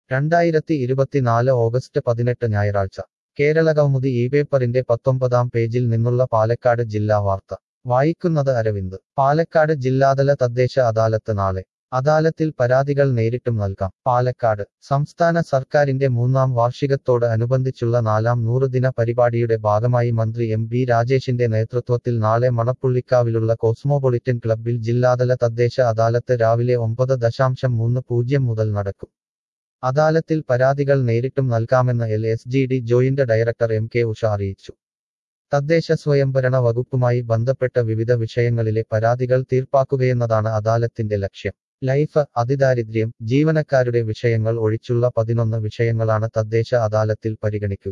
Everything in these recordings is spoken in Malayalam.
2024 ഓഗസ്റ്റ് 18 ഞായറാഴ്ച കേരളകൗമുദി ഈ പേപ്പറിന്റെ 19-ാം പേജിൽ നിന്നുള്ള പാലക്കാട് ജില്ലാ വാർത്ത വായിക്കുന്നത് അരവിന്ദ്. പാലക്കാട് ജില്ലാതല തദ്ദേശ അദാലത്ത് നാളെ. അദാലത്തിൽ പരാതികൾ നേരിട്ടും നൽകാം. പാലക്കാട് സംസ്ഥാന സർക്കാരിന്റെ 3-ാം വാർഷികത്തോട് അനുബന്ധിച്ചുള്ള 4-ാം നൂറുദിന പരിപാടിയുടെ ഭാഗമായി മന്ത്രി എം.ബി. രാജേഷിന്റെ നേതൃത്വത്തിൽ നാളെ മണപ്പുള്ളിക്കാവിലുള്ള കോസ്മോപൊളിറ്റൻ ക്ലബ്ബിൽ ജില്ലാതല തദ്ദേശ അദാലത്ത് രാവിലെ 9:30 മുതൽ നടക്കും. അദാലത്തിൽ പരാതികൾ നേരിട്ടും നൽകാമെന്ന് LSGD joint director M.K. Usha അറിയിച്ചു. തദ്ദേശ സ്വയംഭരണ വകുപ്പുമായി ബന്ധപ്പെട്ട വിവിധ വിഷയങ്ങളിലെ പരാതികൾ തീർപ്പാക്കുകയെന്നതാണ് അദാലത്തിന്റെ ലക്ഷ്യം. ലൈഫ്, അതിദാരിദ്ര്യം, ജീവനക്കാരുടെ വിഷയങ്ങൾ ഒഴിച്ചുള്ള 11 വിഷയങ്ങളാണ് തദ്ദേശ അദാലത്തിൽ പരിഗണിക്കുക.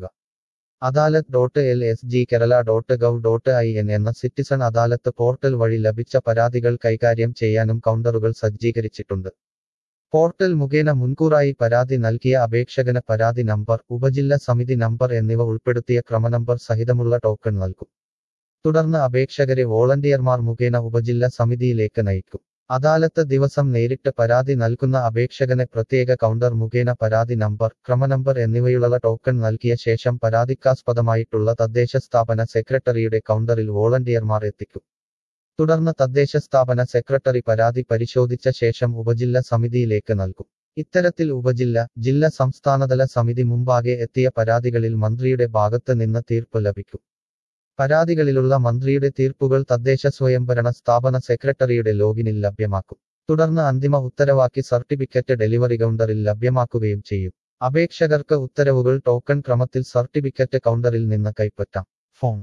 adalat.lsgkerala.gov.in എന്ന സിറ്റിസൺ അദാലത്ത് പോർട്ടൽ വഴി ലഭിച്ച പരാതികൾ കൈകാര്യം ചെയ്യാനും കൗണ്ടറുകൾ സജ്ജീകരിച്ചിട്ടുണ്ട്. പോർട്ടൽ മുഖേന മുൻകൂറായി പരാതി നൽകിയ അപേക്ഷകന് പരാതി നമ്പർ, ഉപജില്ല സമിതി നമ്പർ എന്നിവ ഉൾപ്പെടുത്തിയ ക്രമനമ്പർ സഹിതമുള്ള ടോക്കൺ നൽകും. തുടർന്ന് അപേക്ഷകരെ വോളണ്ടിയർമാർ മുഖേന ഉപജില്ല സമിതിയിലേക്ക് നയിക്കും. അദാലത്ത് ദിവസം നേരിട്ട് പരാതി നൽകുന്ന അപേക്ഷകനെ പ്രത്യേക കൗണ്ടർ മുഖേന പരാതി നമ്പർ, ക്രമനമ്പർ എന്നിവയുള്ള ടോക്കൺ നൽകിയ ശേഷം പരാതിക്കാസ്പദമായിട്ടുള്ള തദ്ദേശ സ്ഥാപന സെക്രട്ടറിയുടെ കൗണ്ടറിൽ വോളണ്ടിയർമാർ എത്തിക്കും. തുടർന്ന് തദ്ദേശ സ്ഥാപന സെക്രട്ടറി പരാതി പരിശോധിച്ച ശേഷം ഉപജില്ല സമിതിയിലേക്ക് നൽകും. ഇത്തരത്തിൽ ഉപജില്ല, ജില്ല, സംസ്ഥാനതല സമിതി മുമ്പാകെ എത്തിയ പരാതികളിൽ മന്ത്രിയുടെ ഭാഗത്ത് നിന്ന് തീർപ്പ് ലഭിക്കും. പരാതികളിലുള്ള മന്ത്രിയുടെ തീർപ്പുകൾ തദ്ദേശ സ്വയംഭരണ സ്ഥാപന സെക്രട്ടറിയുടെ ലോഗിനിൽ ലഭ്യമാക്കും. തുടർന്ന് അന്തിമ ഉത്തരവാക്കി സർട്ടിഫിക്കറ്റ് ഡെലിവറി കൗണ്ടറിൽ ലഭ്യമാക്കുകയും ചെയ്യും. അപേക്ഷകർക്ക് ഉത്തരവുകൾ ടോക്കൺ ക്രമത്തിൽ സർട്ടിഫിക്കറ്റ് കൗണ്ടറിൽ നിന്ന് കൈപ്പറ്റാം. ഫോൺ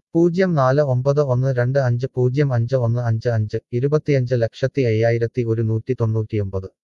049125055155 25,05,199